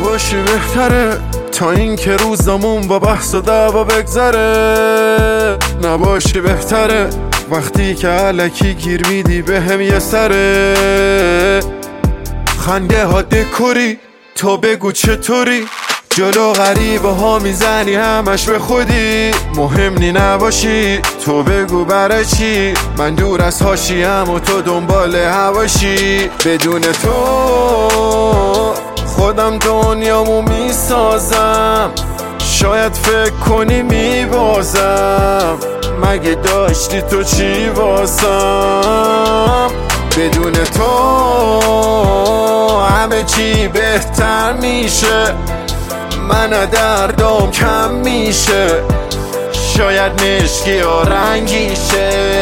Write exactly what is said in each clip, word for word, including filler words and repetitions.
نباشی بهتره تا این که روزامون با بحث و دعوا بگذره. نباشی بهتره وقتی که علکی گیر میدی به هم یه سره. خنده ها دکوری تو بگو چطوری، جلو غریبه ها میزنی همش به خودی. مهمنی نباشی تو بگو برای چی، من دور از حاشیه‌ام و تو دنبال هواشی. بدون تو خودم دنیامو میسازم، شاید فکر کنی میبازم، مگه داشتی تو چی واسم. بدون تو همه چی بهتر میشه، من دردم کم میشه، شاید مشکی و رنگیشه.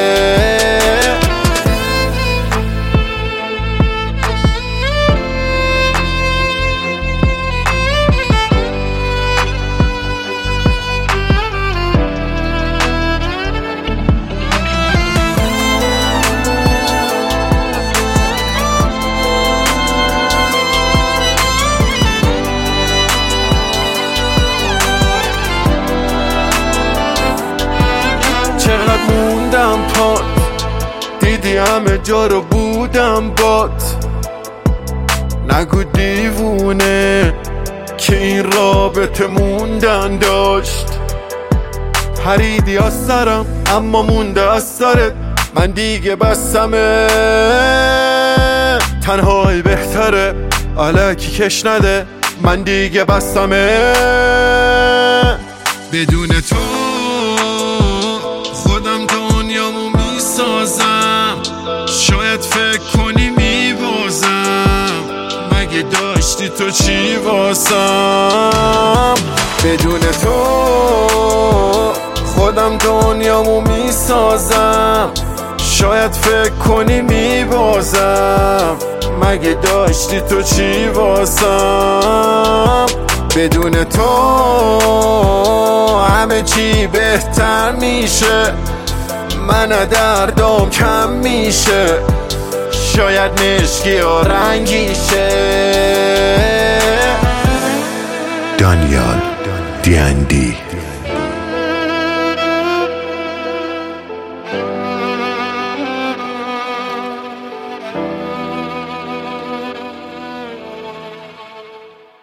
چقدر موندم پات، دیدی همه جا رو بودم بات. نگو دیوونه که این رابطه موندن داشت. پریدی از سرم اما مونده از سرت، من دیگه بسمه. تنهایی بهتره الکی کش نده، من دیگه بسمه. بدون تو خودم دنیامو میسازم، شاید فکر کنی میبازم، مگه داشتی تو چی واسم. بدون تو خودم دنیامو میسازم، شاید فکر کنی میبازم، مگه داشتی تو چی واسم. بدون تو همه چی بهتر میشه، من دردم کم میشه، شاید مشکی و رنگیشه. دانیال دی ان دی